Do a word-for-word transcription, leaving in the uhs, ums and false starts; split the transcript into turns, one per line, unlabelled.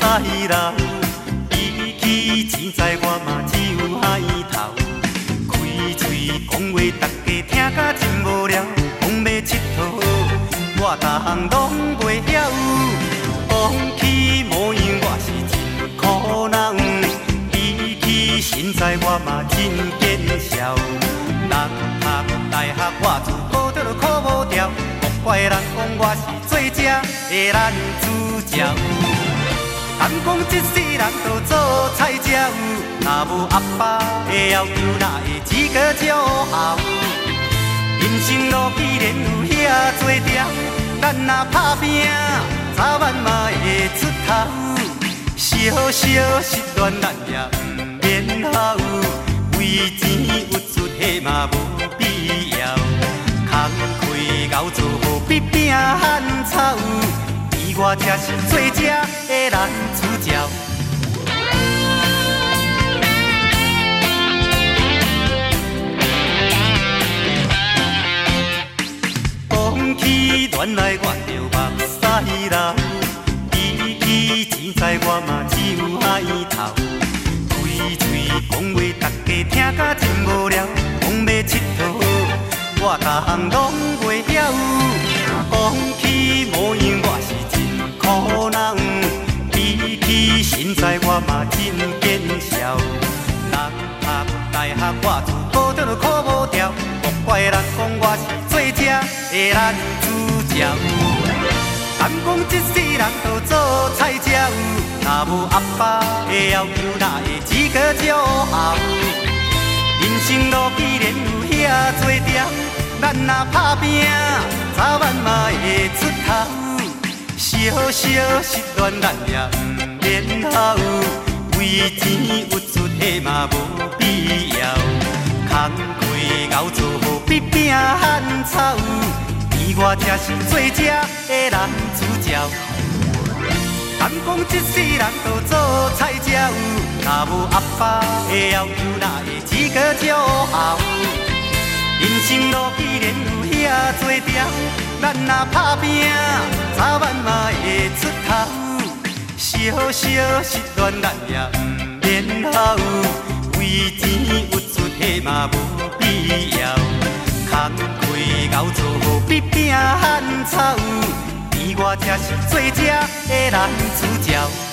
彩楼，比起钱财我嘛只有海头。开嘴讲话，大家听甲真无聊。讲要佚佗，我逐项拢袂晓。讲起模样，我是真苦恼。比起身材，我嘛真见笑。人读大学，我自考倒考无调。莫怪人讲我是做这的男主角。敢讲一世人都做菜鸟，若无阿爸的要求，哪会资格骄傲？人生路既然有遐多条，咱若打拼，早晚嘛会出头。小小失恋咱也不免好，为钱有出血嘛无必要。空开熬做好比拼汉草。我才是做这的男主角。讲起恋爱，我着目屎流。比起钱财，我嘛只有海头。开嘴讲话，大家听甲真无聊。讲要佚佗，我逐项拢袂晓。讲起模样，我是苦恼，比起身材我嘛真见笑。人读大学我自考倒考无调，莫怪人讲我是做这的男主角。敢讲一世人都做菜鸟，若无阿爸的要求，哪会资格骄傲？人生路既然有遐多条，咱若打拼，早晚嘛会出头。小小失恋，咱也不免好，为钱有出血嘛无必要。空开熬做好比拼汉草，而我才是做这的男主角。敢讲一世人都做菜鸟，若无阿爸的要求，哪会资格骄傲？人生路既然有遐多条，咱若打拼，早晚嘛会出头。小小失恋，咱也不免好，为钱有出血嘛无必要。空开熬做好比拼汉草，而我才是做这的男主角。